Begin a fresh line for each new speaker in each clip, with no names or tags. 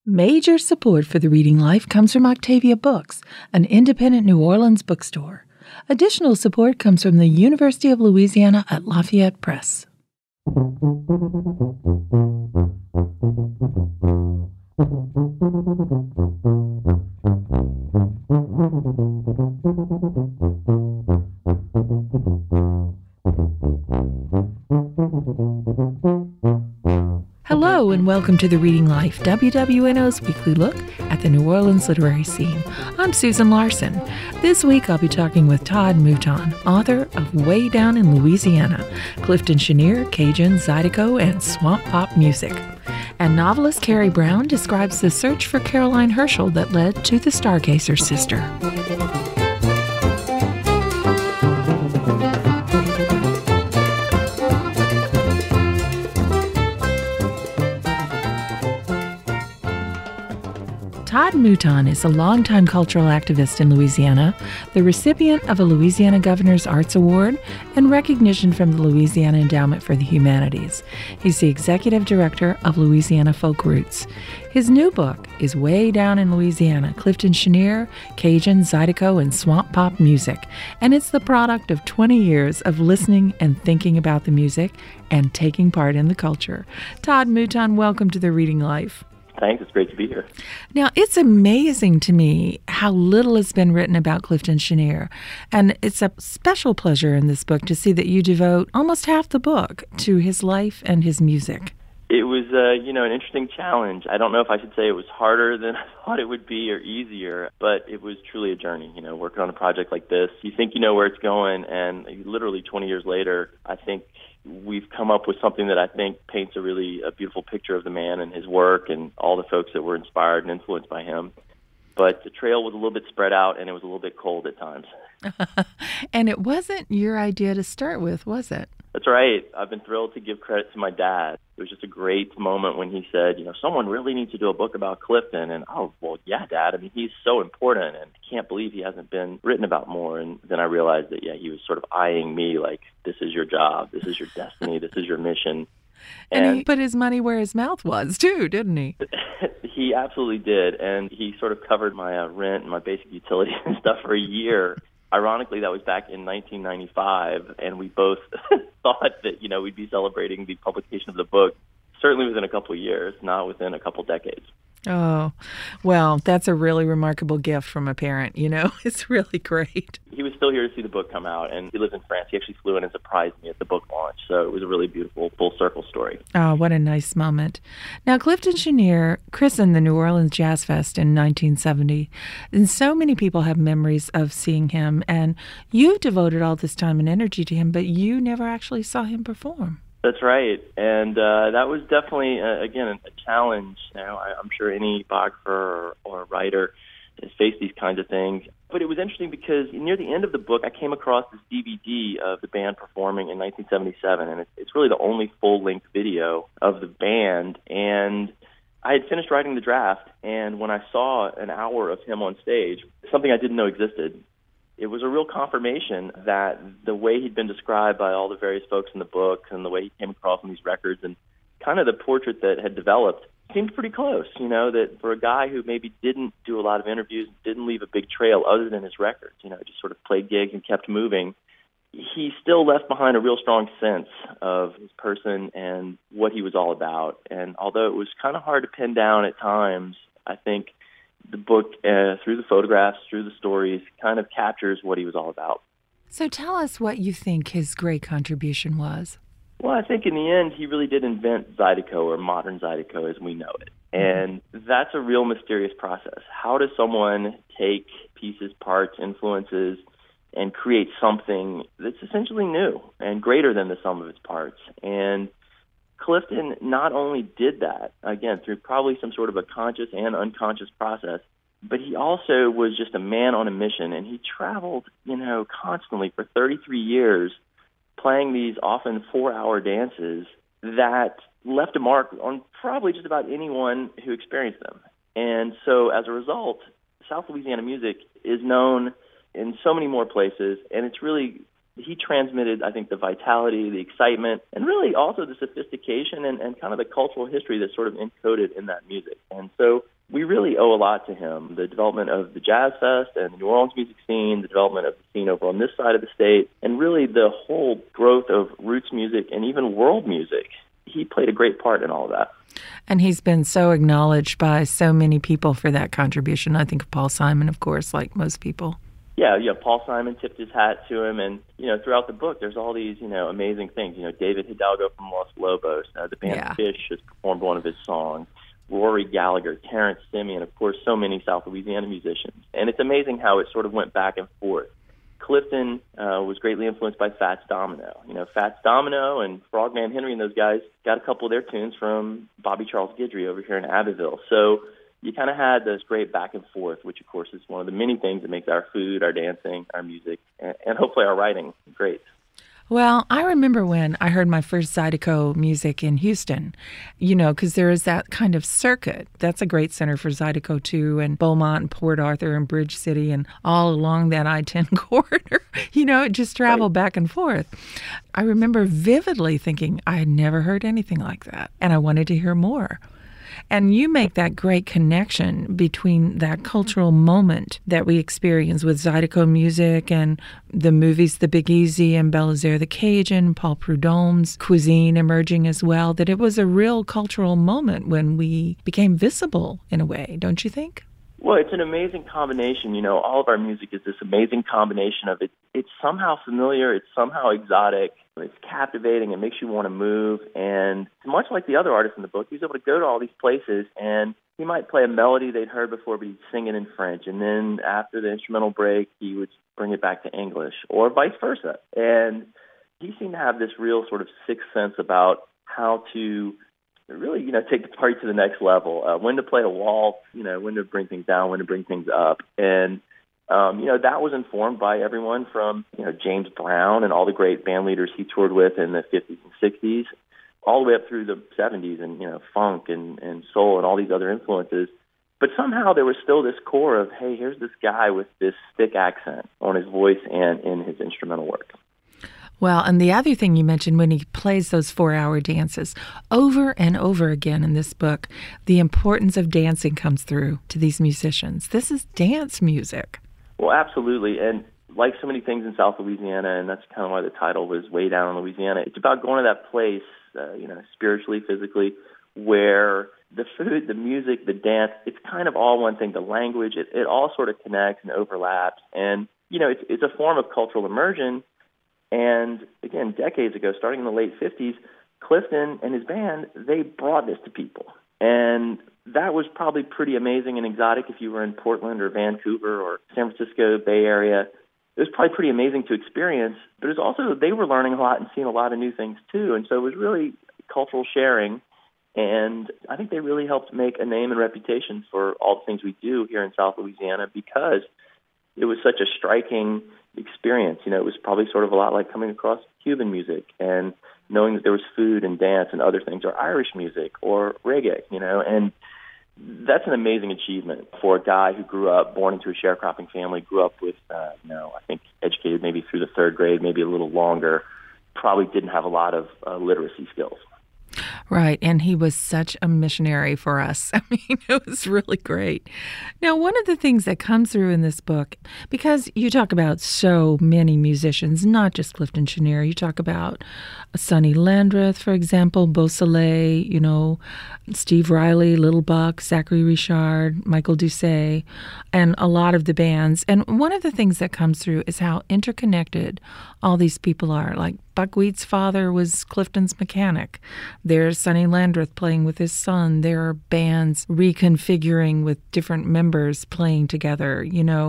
Major support for the Reading Life comes from Octavia Books, an independent New Orleans bookstore. Additional support comes from the University of Louisiana at Lafayette Press. Hello and welcome to The Reading Life, WWNO's weekly look at the New Orleans literary scene. I'm Susan Larson. This week I'll be talking with Todd Mouton, author of Way Down in Louisiana, Clifton Chenier, Cajun, Zydeco, and Swamp Pop Music. And novelist Carrie Brown describes the search for Caroline Herschel that led to the Stargazer sister. Todd Mouton is a longtime cultural activist in Louisiana, the recipient of a Louisiana Governor's Arts Award, and recognition from the Louisiana Endowment for the Humanities. He's the executive director of Louisiana Folk Roots. His new book is Way Down in Louisiana, Clifton Chenier, Cajun, Zydeco, and Swamp Pop Music, and it's the product of 20 years of listening and thinking about the music and taking part in the culture. Todd Mouton, welcome to The Reading Life.
Thanks. It's great to be here.
Now, it's amazing to me how little has been written about Clifton Chenier, and it's a special pleasure in this book to see that you devote almost half the book to his life and his music.
It was, an interesting challenge. I don't know if I should say it was harder than I thought it would be or easier, but it was truly a journey. Working on a project like this, you think you know where it's going, and literally 20 years later, I think we've come up with something that I think paints a beautiful picture of the man and his work and all the folks that were inspired and influenced by him. But the trail was a little bit spread out, and it was a little bit cold at times.
And it wasn't your idea to start with, was it?
That's right. I've been thrilled to give credit to my dad. It was just a great moment when he said, someone really needs to do a book about Clifton. And, yeah, Dad. He's so important, and I can't believe he hasn't been written about more. And then I realized that, he was sort of eyeing me like, this is your job, this is your destiny, this is your mission.
And he put his money where his mouth was, too, didn't he?
He absolutely did. And he sort of covered my rent and my basic utilities and stuff for a year. Ironically, that was back in 1995, and we both thought that, we'd be celebrating the publication of the book certainly within a couple of years, not within a couple decades.
Oh, well, that's a really remarkable gift from a parent, It's really great.
He was still here to see the book come out, and he lives in France. He actually flew in and surprised me at the book launch, so it was a really beautiful full-circle story.
Oh, what a nice moment. Now, Clifton Chenier christened the New Orleans Jazz Fest in 1970, and so many people have memories of seeing him, and you've devoted all this time and energy to him, but you never actually saw him perform.
That's right, and that was definitely, again, a challenge. I'm sure any biographer or writer has faced these kinds of things. But it was interesting because near the end of the book, I came across this DVD of the band performing in 1977, and it's really the only full-length video of the band. And I had finished writing the draft, and when I saw an hour of him on stage, something I didn't know existed, it was a real confirmation that the way he'd been described by all the various folks in the book and the way he came across on these records and kind of the portrait that had developed seemed pretty close, that for a guy who maybe didn't do a lot of interviews, didn't leave a big trail other than his records, just sort of played gigs and kept moving, he still left behind a real strong sense of his person and what he was all about. And although it was kind of hard to pin down at times, I think the book, through the photographs, through the stories, kind of captures what he was all about.
So tell us what you think his great contribution was.
Well, I think in the end, he really did invent Zydeco, or modern Zydeco as we know it. And that's a real mysterious process. How does someone take pieces, parts, influences, and create something that's essentially new and greater than the sum of its parts? And Clifton not only did that, again, through probably some sort of a conscious and unconscious process, but he also was just a man on a mission, and he traveled, constantly for 33 years, playing these often 4-hour dances that left a mark on probably just about anyone who experienced them. And so as a result, South Louisiana music is known in so many more places, and it's really he transmitted, I think, the vitality, the excitement, and really also the sophistication and kind of the cultural history that's sort of encoded in that music. And so owe a lot to him. The development of the Jazz Fest and the New Orleans music scene, the development of the scene over on this side of the state, and really the whole growth of roots music and even world music. He played a great part in all of that.
And he's been so acknowledged by so many people for that contribution. I think of Paul Simon, of course, like most people.
Yeah, Paul Simon tipped his hat to him, and, throughout the book, there's all these, amazing things. David Hidalgo from Los Lobos, the band Fish has performed one of his songs. Rory Gallagher, Terrence Simeon, of course, so many South Louisiana musicians. And it's amazing how it sort of went back and forth. Clifton was greatly influenced by Fats Domino. Fats Domino and Frogman Henry and those guys got a couple of their tunes from Bobby Charles Guidry over here in Abbeville. So you kind of had this great back and forth, which, of course, is one of the many things that makes our food, our dancing, our music, and hopefully our writing great.
Well, I remember when I heard my first Zydeco music in Houston, because there is that kind of circuit. That's a great center for Zydeco, too, and Beaumont and Port Arthur and Bridge City and all along that I-10 corridor. It just traveled back and forth. I remember vividly thinking I had never heard anything like that, and I wanted to hear more. And you make that great connection between that cultural moment that we experience with Zydeco music and the movies The Big Easy and Belisaire the Cajun, Paul Prudhomme's cuisine emerging as well, that it was a real cultural moment when we became visible in a way, don't you think?
Well, it's an amazing combination. All of our music is this amazing combination of it's somehow familiar, it's somehow exotic, it's captivating, it makes you want to move. And much like the other artists in the book, he's able to go to all these places and he might play a melody they'd heard before, but he'd sing it in French. And then after the instrumental break, he would bring it back to English or vice versa. And he seemed to have this real sort of sixth sense about how to really, take the party to the next level, when to play a waltz, when to bring things down, when to bring things up. And, that was informed by everyone from, James Brown and all the great band leaders he toured with in the 50s and 60s, all the way up through the 70s and, funk and soul and all these other influences. But somehow there was still this core of, hey, here's this guy with this thick accent on his voice and in his instrumental work.
Well, and the other thing you mentioned when he plays those 4-hour dances over and over again in this book, the importance of dancing comes through to these musicians. This is dance music.
Well, absolutely. And like so many things in South Louisiana, and that's kind of why the title was Way Down in Louisiana, it's about going to that place, spiritually, physically, where the food, the music, the dance, it's kind of all one thing. The language, it all sort of connects and overlaps. And, it's a form of cultural immersion. And again, decades ago, starting in the late 50s, Clifton and his band, they brought this to people. And that was probably pretty amazing and exotic if you were in Portland or Vancouver or San Francisco Bay Area. It was probably pretty amazing to experience, but it was also, they were learning a lot and seeing a lot of new things too. And so it was really cultural sharing. And I think they really helped make a name and reputation for all the things we do here in South Louisiana because it was such a striking experience. It was probably sort of a lot like coming across Cuban music and knowing that there was food and dance and other things, or Irish music or reggae, and that's an amazing achievement for a guy who grew up, born into a sharecropping family, grew up with, I think educated maybe through the third grade, maybe a little longer, probably didn't have a lot of literacy skills.
Right, and he was such a missionary for us. I mean, it was really great. Now, one of the things that comes through in this book, because you talk about so many musicians, not just Clifton Chenier, you talk about Sonny Landreth, for example, Beausoleil, Steve Riley, Little Buck, Zachary Richard, Michael Doucet, and a lot of the bands. And one of the things that comes through is how interconnected all these people are. Like Buckwheat's father was Clifton's mechanic. There's Sonny Landreth playing with his son. There are bands reconfiguring with different members playing together.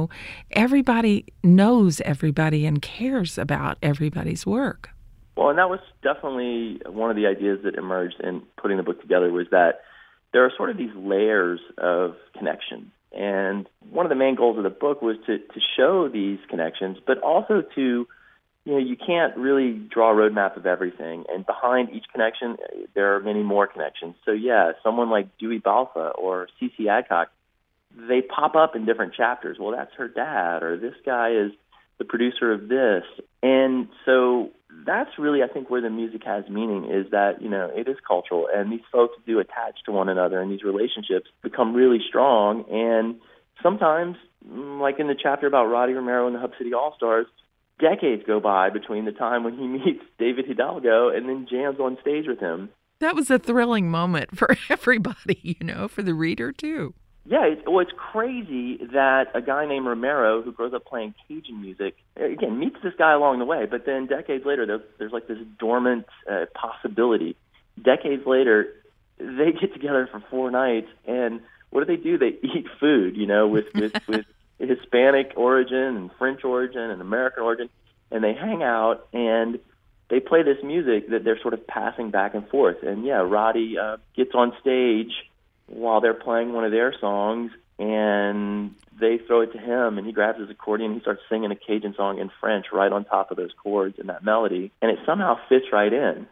Everybody knows everybody and cares about everybody's work.
Well, and that was definitely one of the ideas that emerged in putting the book together, was that there are sort of these layers of connection. And one of the main goals of the book was to show these connections, but also to, you can't really draw a roadmap of everything. And behind each connection, there are many more connections. So, someone like Dewey Balfa or C.C. Adcock, they pop up in different chapters. Well, that's her dad, or this guy is the producer of this. And so that's really, I think, where the music has meaning, is that, it is cultural, and these folks do attach to one another, and these relationships become really strong. And sometimes, like in the chapter about Roddy Romero and the Hub City All-Stars, decades go by between the time when he meets David Hidalgo and then jams on stage with him.
That was a thrilling moment for everybody, for the reader too.
Yeah, it's crazy that a guy named Romero, who grows up playing Cajun music, again, meets this guy along the way, but then decades later, there's like this dormant possibility. Decades later, they get together for 4 nights, and what do? They eat food, with Hispanic origin and French origin and American origin, and they hang out, and they play this music that they're sort of passing back and forth. And yeah, Roddy gets on stage while they're playing one of their songs, and they throw it to him, and he grabs his accordion, and he starts singing a Cajun song in French right on top of those chords and that melody, and it somehow fits right in.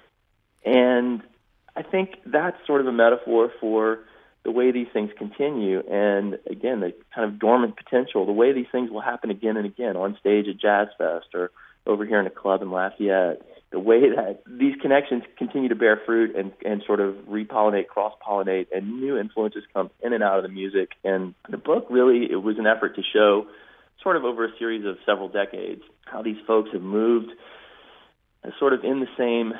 And I think that's sort of a metaphor for the way these things continue, and again, the kind of dormant potential, the way these things will happen again and again on stage at Jazz Fest or over here in a club in Lafayette, the way that these connections continue to bear fruit and sort of repollinate, cross-pollinate, and new influences come in and out of the music. And the book really, it was an effort to show sort of over a series of several decades how these folks have moved sort of in the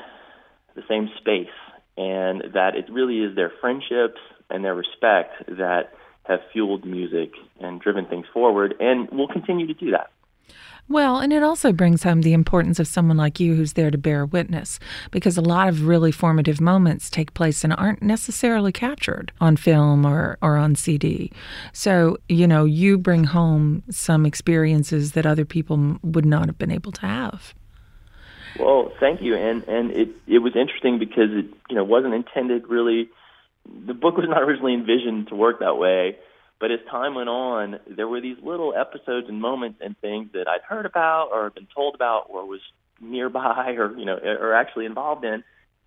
same space, and that it really is their friendships and their respect that have fueled music and driven things forward, and will continue to do that.
Well, and it also brings home the importance of someone like you who's there to bear witness, because a lot of really formative moments take place and aren't necessarily captured on film or on CD. So, you bring home some experiences that other people would not have been able to have.
Well, thank you. And it was interesting because it wasn't intended really. The book was not originally envisioned to work that way. But as time went on, there were these little episodes and moments and things that I'd heard about or been told about or was nearby or actually involved in.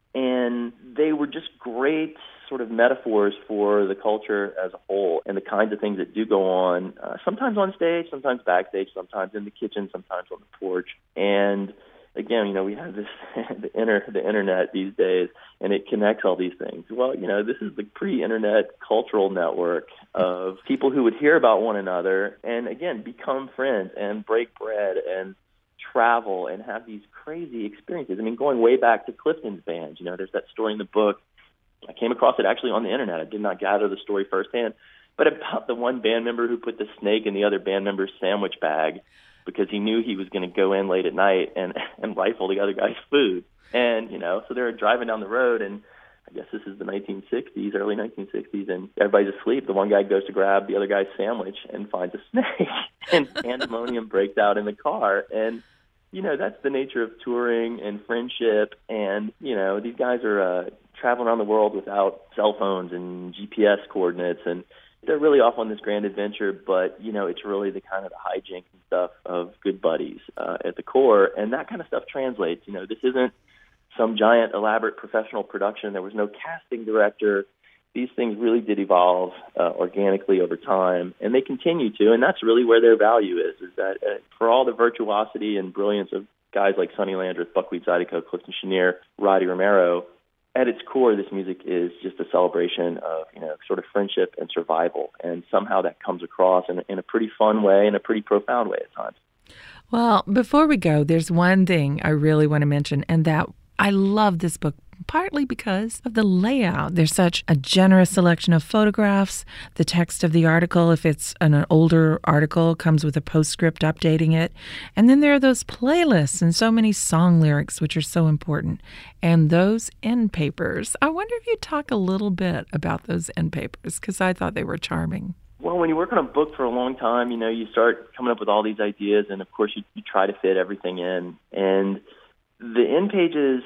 And they were just great sort of metaphors for the culture as a whole and the kinds of things that do go on, sometimes on stage, sometimes backstage, sometimes in the kitchen, sometimes on the porch. And again, we have this the internet these days, and it connects all these things. Well, this is the pre-internet cultural network of people who would hear about one another and, again, become friends and break bread and travel and have these crazy experiences. I mean, going way back to Clifton's band, there's that story in the book. I came across it actually on the internet. I did not gather the story firsthand, but about the one band member who put the snake in the other band member's sandwich bag because he knew he was going to go in late at night and rifle the other guy's food. And, so they're driving down the road, and I guess this is the 1960s, early 1960s, and everybody's asleep. The one guy goes to grab the other guy's sandwich and finds a snake, and pandemonium breaks out in the car. And, that's the nature of touring and friendship. And, these guys are traveling around the world without cell phones and GPS coordinates, and they're really off on this grand adventure, but, it's really the kind of the hijinks and stuff of good buddies at the core, and that kind of stuff translates. This isn't some giant, elaborate professional production. There was no casting director. These things really did evolve organically over time, and they continue to, and that's really where their value is that for all the virtuosity and brilliance of guys like Sonny Landreth, Buckwheat Zydeco, Clifton Chenier, Roddy Romero, at its core, this music is just a celebration of, sort of friendship and survival. And somehow that comes across in a pretty fun way, in a pretty profound way at times.
Well, before we go, there's one thing I really want to mention, and that I love this book partly because of the layout. There's such a generous selection of photographs. The text of the article, if it's an older article, comes with a postscript updating it. And then there are those playlists and so many song lyrics, which are so important. And those end papers. I wonder if you'd talk a little bit about those end papers, because I thought they were charming.
Well, when you work on a book for a long time, you start coming up with all these ideas, and of course you try to fit everything in. And the end pages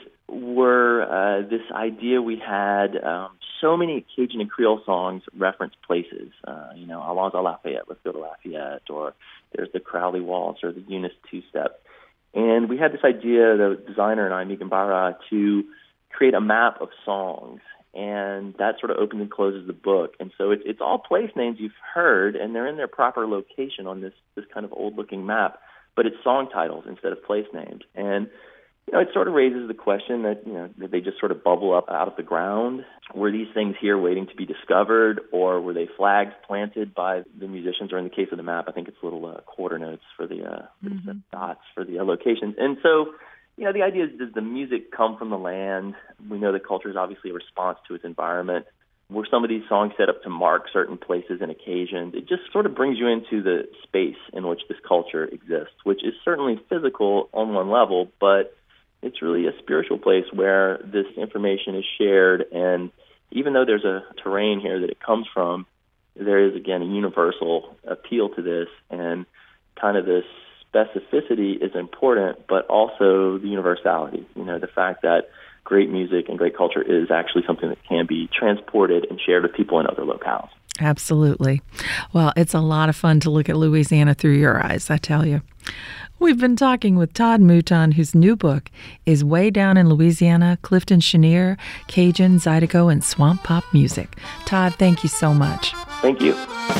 were this idea we had. So many Cajun and Creole songs reference places. Allons à Lafayette, let's go to Lafayette, or there's the Crowley Waltz or the Eunice two-step. And we had this idea, the designer and I, Megan Barra, to create a map of songs. And that sort of opens and closes the book. And so it's all place names you've heard, and they're in their proper location on this kind of old-looking map. But it's song titles instead of place names. And It sort of raises the question that, did they just sort of bubble up out of the ground? Were these things here waiting to be discovered, or were they flags planted by the musicians? Or in the case of the map, I think it's little quarter notes for the dots for the locations. And so, the idea is, does the music come from the land? We know that culture is obviously a response to its environment. Were some of these songs set up to mark certain places and occasions? It just sort of brings you into the space in which this culture exists, which is certainly physical on one level, but it's really a spiritual place where this information is shared. And even though there's a terrain here that it comes from, there is, again, a universal appeal to this, and kind of this specificity is important, but also the universality, the fact that great music and great culture is actually something that can be transported and shared with people in other locales.
Absolutely. Well, it's a lot of fun to look at Louisiana through your eyes, I tell you. We've been talking with Todd Mouton, whose new book is Way Down in Louisiana, Clifton Chenier, Cajun, Zydeco, and Swamp Pop Music. Todd, thank you so much.
Thank you.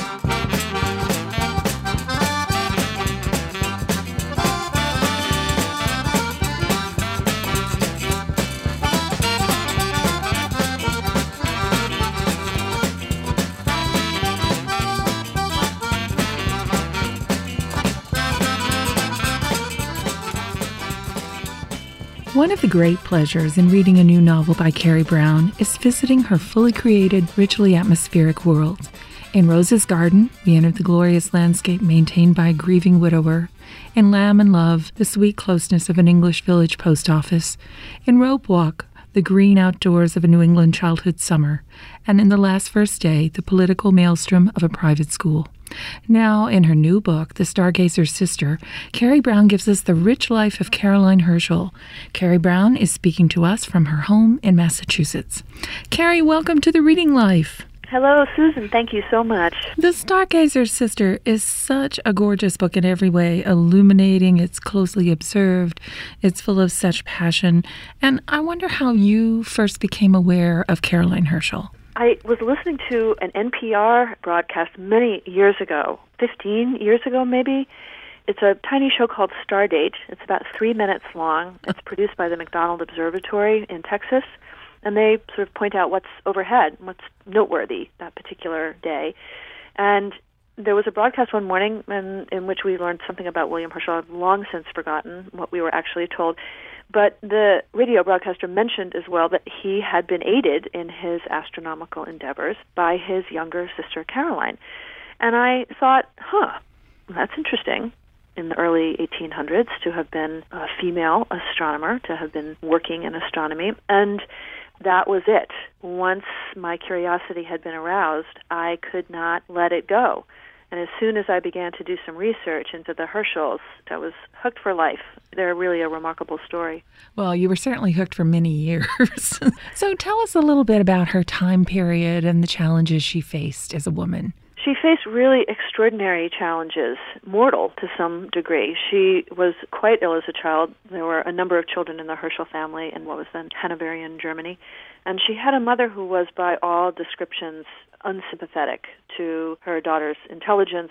One of the great pleasures in reading a new novel by Carrie Brown is visiting her fully created, richly atmospheric world. In Rose's Garden, we enter the glorious landscape maintained by a grieving widower. In Lamb and Love, the sweet closeness of an English village post office. In Rope Walk, the green outdoors of a New England childhood summer. And in The Last First Day, the political maelstrom of a private school. Now, in her new book, The Stargazer's Sister, Carrie Brown gives us the rich life of Caroline Herschel. Carrie Brown is speaking to us from her home in Massachusetts. Carrie, welcome to The Reading Life.
Hello, Susan. Thank you so much.
The Stargazer's Sister is such a gorgeous book in every way, illuminating, it's closely observed, it's full of such passion. And I wonder how you first became aware of Caroline Herschel.
I was listening to an NPR broadcast many years ago, 15 years ago maybe. It's a tiny show called Stardate. It's about 3 minutes long. It's produced by the McDonald Observatory in Texas. And they sort of point out what's overhead, what's noteworthy that particular day. And there was a broadcast one morning in which we learned something about William Herschel. I've long since forgotten what we were actually told. But the radio broadcaster mentioned as well that he had been aided in his astronomical endeavors by his younger sister, Caroline. And I thought, that's interesting. In the early 1800s, to have been a female astronomer, to have been working in astronomy. And that was it. Once my curiosity had been aroused, I could not let it go. And as soon as I began to do some research into the Herschels, I was hooked for life. They're really a remarkable story.
Well, you were certainly hooked for many years. So tell us a little bit about her time period and the challenges she faced as a woman.
She faced really extraordinary challenges, mortal to some degree. She was quite ill as a child. There were a number of children in the Herschel family in what was then Hanoverian Germany. And she had a mother who was, by all descriptions, unsympathetic to her daughter's intelligence.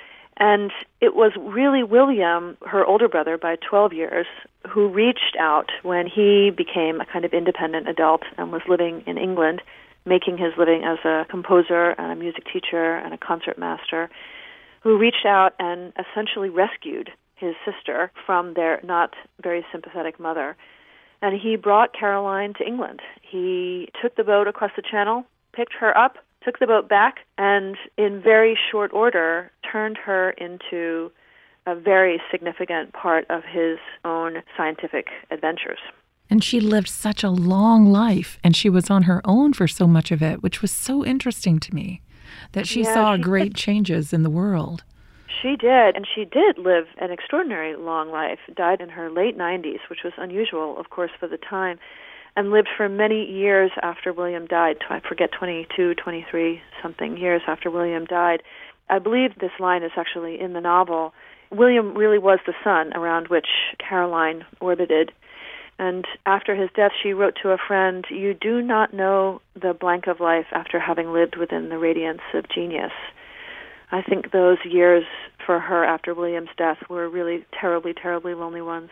And it was really William, her older brother by 12 years, who reached out when he became a kind of independent adult and was living in England, making his living as a composer and a music teacher and a concert master, who reached out and essentially rescued his sister from their not very sympathetic mother. And he brought Caroline to England. He took the boat across the channel, picked her up, took the boat back, and in very short order turned her into a very significant part of his own scientific adventures.
And she lived such a long life, and she was on her own for so much of it, which was so interesting to me, that she saw great changes in the world.
She did, and she did live an extraordinary long life, died in her late 90s, which was unusual, of course, for the time, and lived for many years after William died. I forget, 22, 23-something years after William died. I believe this line is actually in the novel. William really was the sun around which Caroline orbited. And after his death, she wrote to a friend, "You do not know the blank of life after having lived within the radiance of genius." I think those years for her after William's death were really terribly, terribly lonely ones.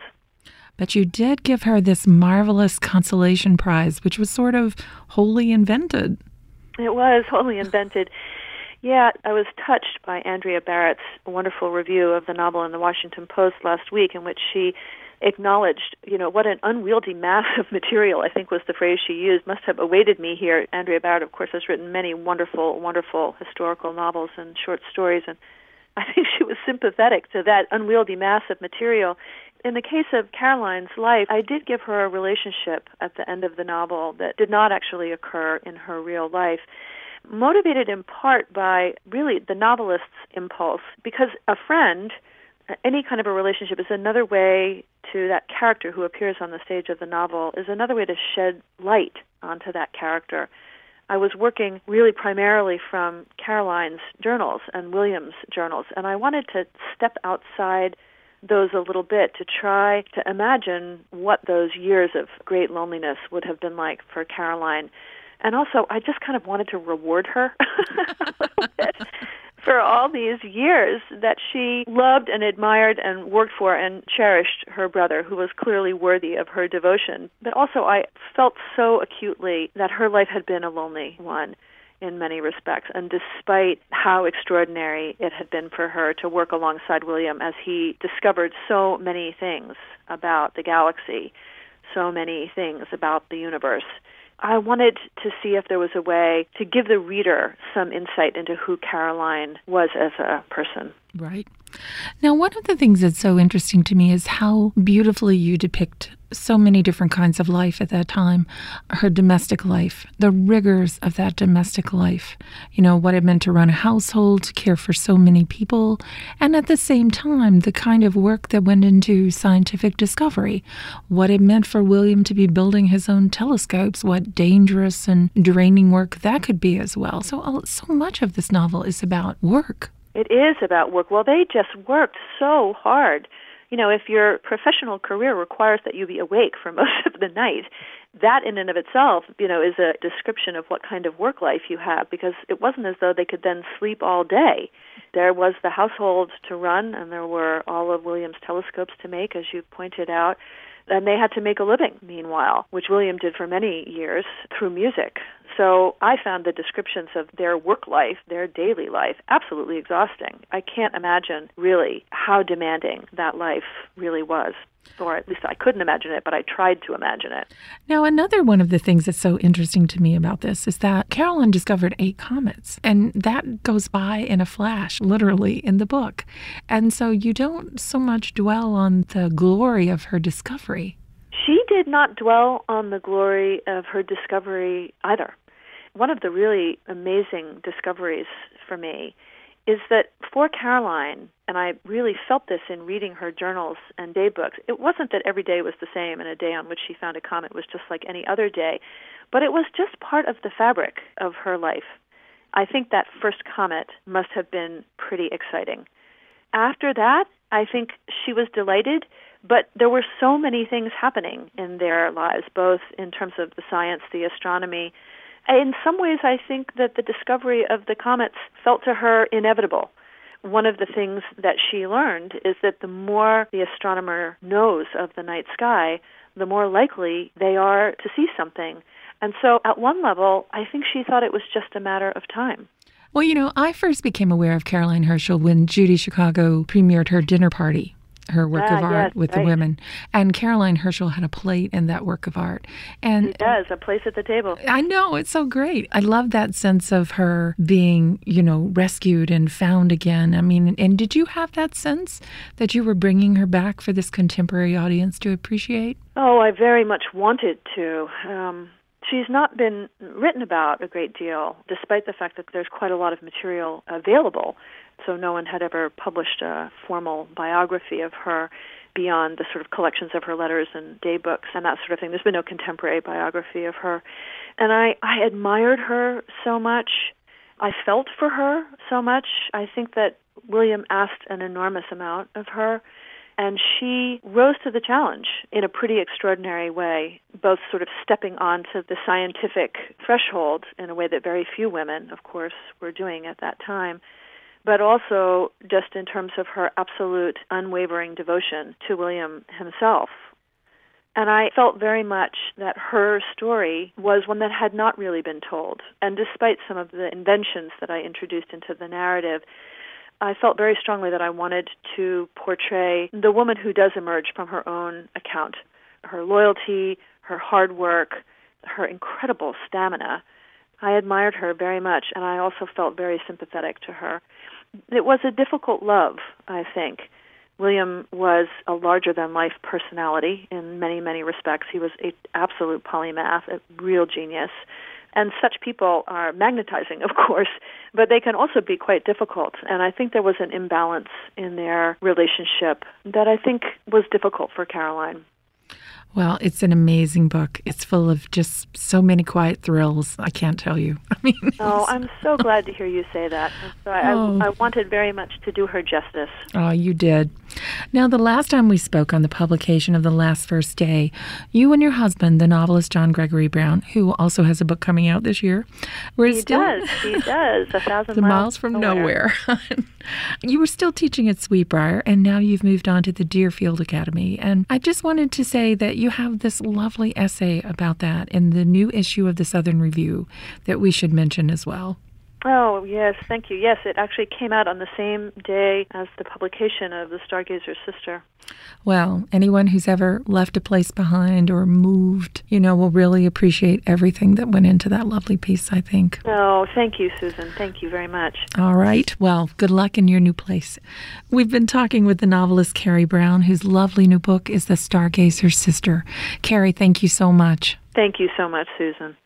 But you did give her this marvelous consolation prize, which was sort of wholly invented.
It was wholly invented. Yeah, I was touched by Andrea Barrett's wonderful review of the novel in the Washington Post last week, in which she acknowledged, what an unwieldy mass of material, I think was the phrase she used, must have awaited me here. Andrea Barrett, of course, has written many wonderful, wonderful historical novels and short stories, and I think she was sympathetic to that unwieldy mass of material. In the case of Caroline's life, I did give her a relationship at the end of the novel that did not actually occur in her real life, motivated in part by really the novelist's impulse, because a friend, any kind of a relationship, is another way to that character who appears on the stage of the novel, is another way to shed light onto that character. I was working really primarily from Caroline's journals and William's journals, and I wanted to step outside those a little bit to try to imagine what those years of great loneliness would have been like for Caroline. And also, I just kind of wanted to reward her a little bit for all these years that she loved and admired and worked for and cherished her brother, who was clearly worthy of her devotion. But also, I felt so acutely that her life had been a lonely one in many respects. And despite how extraordinary it had been for her to work alongside William as he discovered so many things about the galaxy, so many things about the universe, I wanted to see if there was a way to give the reader some insight into who Caroline was as a person.
Right. Now, one of the things that's so interesting to me is how beautifully you depict so many different kinds of life at that time. Her domestic life, the rigors of that domestic life, what it meant to run a household, to care for so many people, and at the same time, the kind of work that went into scientific discovery, what it meant for William to be building his own telescopes, what dangerous and draining work that could be as well. So much of this novel is about work.
It is about work. Well, they just worked so hard. If your professional career requires that you be awake for most of the night, that in and of itself, is a description of what kind of work life you have, because it wasn't as though they could then sleep all day. There was the household to run, and there were all of William's telescopes to make, as you pointed out. And they had to make a living, meanwhile, which William did for many years through music. So I found the descriptions of their work life, their daily life, absolutely exhausting. I can't imagine, really, how demanding that life really was. Or at least I couldn't imagine it, but I tried to imagine it.
Now, another one of the things that's so interesting to me about this is that Caroline discovered 8 comets, and that goes by in a flash, literally, in the book. And so you don't so much dwell on the glory of her discovery.
She did not dwell on the glory of her discovery either. One of the really amazing discoveries for me is that for Caroline, and I really felt this in reading her journals and daybooks, it wasn't that every day was the same and a day on which she found a comet was just like any other day, but it was just part of the fabric of her life. I think that first comet must have been pretty exciting. After that, I think she was delighted, but there were so many things happening in their lives, both in terms of the science, the astronomy. In some ways, I think that the discovery of the comets felt to her inevitable. One of the things that she learned is that the more the astronomer knows of the night sky, the more likely they are to see something. And so at one level, I think she thought it was just a matter of time.
Well, I first became aware of Caroline Herschel when Judy Chicago premiered her dinner party, her work of art with the women. And Caroline Herschel had a plate in that work of art. And
she does, a place at the table.
I know, it's so great. I love that sense of her being, rescued and found again. I mean, and did you have that sense that you were bringing her back for this contemporary audience to appreciate?
Oh, I very much wanted to. She's not been written about a great deal, despite the fact that there's quite a lot of material available. So no one had ever published a formal biography of her beyond the sort of collections of her letters and daybooks and that sort of thing. There's been no contemporary biography of her. And I admired her so much. I felt for her so much. I think that William asked an enormous amount of her, and she rose to the challenge in a pretty extraordinary way, both sort of stepping onto the scientific threshold in a way that very few women, of course, were doing at that time, but also just in terms of her absolute unwavering devotion to William himself. And I felt very much that her story was one that had not really been told. And despite some of the inventions that I introduced into the narrative, I felt very strongly that I wanted to portray the woman who does emerge from her own account. Her loyalty, her hard work, her incredible stamina. I admired her very much, and I also felt very sympathetic to her. It was a difficult love, I think. William was a larger-than-life personality in many, many respects. He was an absolute polymath, a real genius. And such people are magnetizing, of course, but they can also be quite difficult. And I think there was an imbalance in their relationship that I think was difficult for Caroline.
Well, it's an amazing book. It's full of just so many quiet thrills. I can't tell you.
I'm so glad to hear you say that. So I wanted very much to do her justice.
Oh, you did. Now, the last time we spoke on the publication of The Last First Day, you and your husband, the novelist John Gregory Brown, who also has a book coming out this year, were
He does. 1,000
miles from nowhere. You were still teaching at Sweetbriar, and now you've moved on to the Deerfield Academy. And I just wanted to say that you have this lovely essay about that in the new issue of the Southern Review that we should mention as well.
Oh, yes, thank you. Yes, it actually came out on the same day as the publication of The Stargazer's Sister.
Well, anyone who's ever left a place behind or moved, will really appreciate everything that went into that lovely piece, I think.
Oh, thank you, Susan. Thank you very much.
All right. Well, good luck in your new place. We've been talking with the novelist Carrie Brown, whose lovely new book is The Stargazer's Sister. Carrie, thank you so much.
Thank you so much, Susan.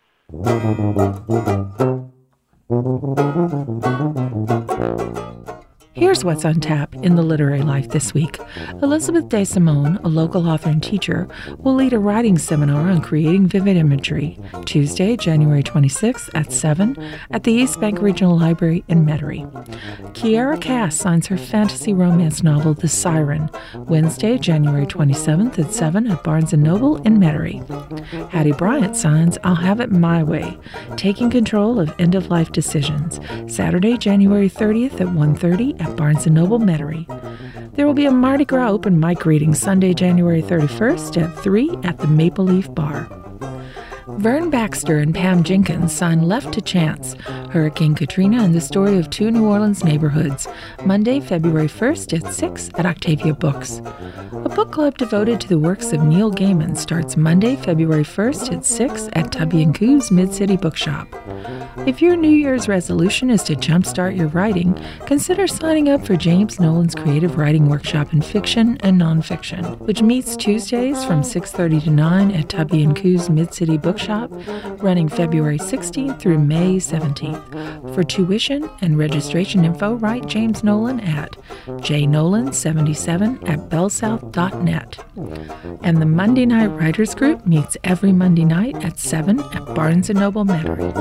Here's what's on tap in the literary life this week. Elizabeth DeSimone, a local author and teacher, will lead a writing seminar on creating vivid imagery, Tuesday, January 26th at 7 at the East Bank Regional Library in Metairie. Kiera Cass signs her fantasy romance novel, The Siren, Wednesday, January 27th at 7 at Barnes & Noble in Metairie. Hattie Bryant signs I'll Have It My Way, Taking Control of End-of-Life Decisions, Saturday, January 30th at 1:30 at Barnes & Noble, Metairie. There will be a Mardi Gras open mic reading Sunday, January 31st at 3 at the Maple Leaf Bar. Vern Baxter and Pam Jenkins sign Left to Chance, Hurricane Katrina and the Story of Two New Orleans Neighborhoods, Monday, February 1st at 6 at Octavia Books. A book club devoted to the works of Neil Gaiman starts Monday, February 1st at 6 at Tubby & Coos Mid-City Bookshop. If your New Year's resolution is to jumpstart your writing, consider signing up for James Nolan's Creative Writing Workshop in Fiction and Nonfiction, which meets Tuesdays from 6:30 to 9 at Tubby & Coos Mid-City Bookshop, running February 16th through May 17th. For tuition and registration info, write James Nolan at jnolan77@bellsouth.net. And the Monday Night Writers Group meets every Monday night at 7 at Barnes & Noble, Metairie.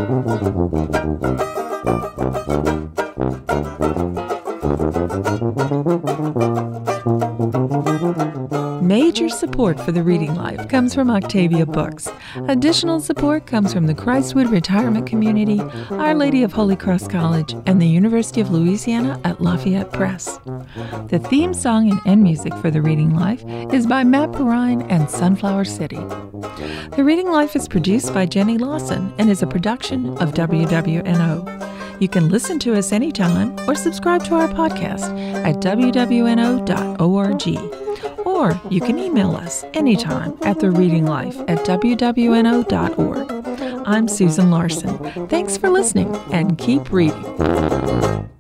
Major support for the Reading Life comes from Octavia Books. Additional support comes from the Christwood Retirement Community, Our Lady of Holy Cross College, and the University of Louisiana at Lafayette Press. The theme song and end music for the Reading Life is by Matt Perrine and Sunflower City. The Reading Life is produced by Jenny Lawson and is a production of WWNO. You can listen to us anytime or subscribe to our podcast at wwno.org. Or you can email us anytime at thereadinglife@wwno.org. I'm Susan Larson. Thanks for listening and keep reading.